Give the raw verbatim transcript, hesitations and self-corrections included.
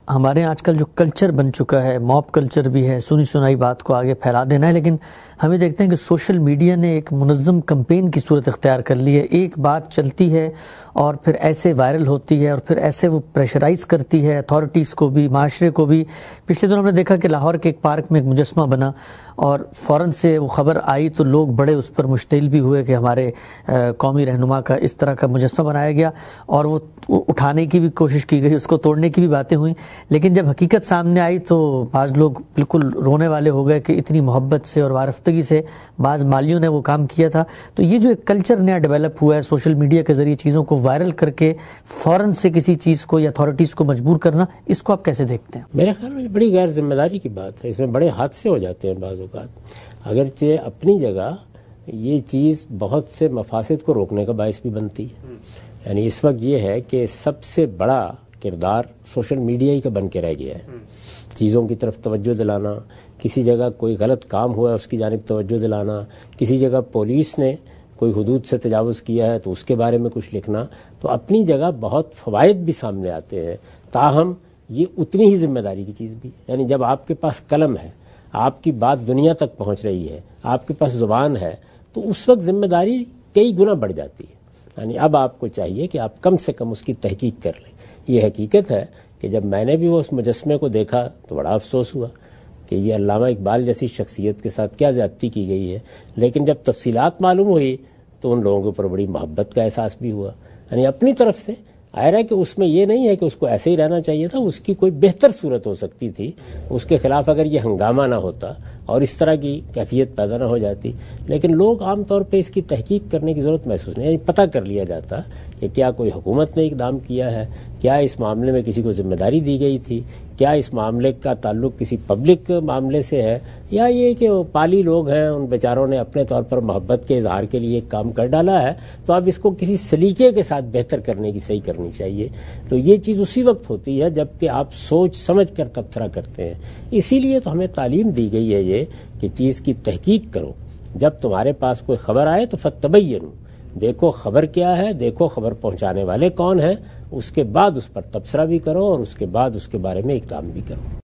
ہمارے آج کل جو کلچر بن چکا ہے، موب کلچر بھی ہے، سنی سنائی بات کو آگے پھیلا دینا ہے، لیکن ہمیں دیکھتے ہیں کہ سوشل میڈیا نے ایک منظم کمپین کی صورت اختیار کر لی ہے. ایک بات چلتی ہے اور پھر ایسے وائرل ہوتی ہے اور پھر ایسے وہ پریشرائز کرتی ہے اتھارٹیز کو بھی، معاشرے کو بھی. پچھلے دنوں ہم نے دیکھا کہ لاہور کے ایک پارک میں ایک مجسمہ بنا اور فوراً سے وہ خبر آئی تو لوگ بڑے اس پر مشتعل بھی ہوئے کہ ہمارے قومی رہنما کا اس طرح کا مجسمہ بنایا گیا، اور وہ اٹھانے کی بھی کوشش کی گئی، اس کو توڑنے کی بھی باتیں ہوئیں. لیکن جب حقیقت سامنے آئی تو بعض لوگ بالکل رونے والے ہو گئے کہ اتنی محبت سے اور وارفتگی سے بعض مالیوں نے وہ کام کیا تھا. تو یہ جو ایک کلچر نیا ڈیولپ ہوا ہے سوشل میڈیا کے ذریعے چیزوں کو وائرل کر کے فوراً سے کسی چیز کو یا اتھارٹیز کو مجبور کرنا، اس کو آپ کیسے دیکھتے ہیں؟ میرے خیال میں بڑی غیر ذمہ داری کی بات ہے، اس میں بڑے حادثے ہو جاتے ہیں بعض اوقات. اگرچہ اپنی جگہ یہ چیز بہت سے مفاسد کو روکنے کا باعث بھی بنتی ہے. یعنی اس وقت یہ ہے کہ سب سے بڑا کردار سوشل میڈیا ہی کا بن کے رہ گیا ہے. چیزوں کی طرف توجہ دلانا، کسی جگہ کوئی غلط کام ہوا ہے اس کی جانب توجہ دلانا، کسی جگہ پولیس نے کوئی حدود سے تجاوز کیا ہے تو اس کے بارے میں کچھ لکھنا، تو اپنی جگہ بہت فوائد بھی سامنے آتے ہیں. تاہم یہ اتنی ہی ذمہ داری کی چیز بھی، یعنی جب آپ کے پاس قلم ہے، آپ کی بات دنیا تک پہنچ رہی ہے، آپ کے پاس زبان ہے، تو اس وقت ذمہ داری کئی گنا بڑھ جاتی ہے. یعنی اب آپ کو چاہیے کہ آپ کم سے کم اس کی تحقیق کر لیں. یہ حقیقت ہے کہ جب میں نے بھی وہ اس مجسمے کو دیکھا تو بڑا افسوس ہوا کہ یہ علامہ اقبال جیسی شخصیت کے ساتھ کیا زیادتی کی گئی ہے. لیکن جب تفصیلات معلوم ہوئی تو ان لوگوں کے اوپر بڑی محبت کا احساس بھی ہوا. یعنی اپنی طرف سے ظاہر ہے کہ اس میں یہ نہیں ہے کہ اس کو ایسے ہی رہنا چاہیے تھا، اس کی کوئی بہتر صورت ہو سکتی تھی. اس کے خلاف اگر یہ ہنگامہ نہ ہوتا اور اس طرح کی کیفیت پیدا نہ ہو جاتی، لیکن لوگ عام طور پہ اس کی تحقیق کرنے کی ضرورت محسوس نہیں، یعنی پتہ کر لیا جاتا کہ کیا کوئی حکومت نے اقدام کیا ہے، کیا اس معاملے میں کسی کو ذمہ داری دی گئی تھی، کیا اس معاملے کا تعلق کسی پبلک معاملے سے ہے، یا یہ کہ وہ پالی لوگ ہیں ان بیچاروں نے اپنے طور پر محبت کے اظہار کے لیے کام کر ڈالا ہے. تو اب اس کو کسی سلیقے کے ساتھ بہتر کرنے کی صحیح کرنی چاہیے. تو یہ چیز اسی وقت ہوتی ہے جب کہ آپ سوچ سمجھ کر تبصرہ کرتے ہیں. اسی لیے تو ہمیں تعلیم دی گئی ہے یہ کہ چیز کی تحقیق کرو. جب تمہارے پاس کوئی خبر آئے تو فتبینوا، دیکھو خبر کیا ہے، دیکھو خبر پہنچانے والے کون ہیں، اس کے بعد اس پر تبصرہ بھی کرو اور اس کے بعد اس کے بارے میں اقدام بھی کرو.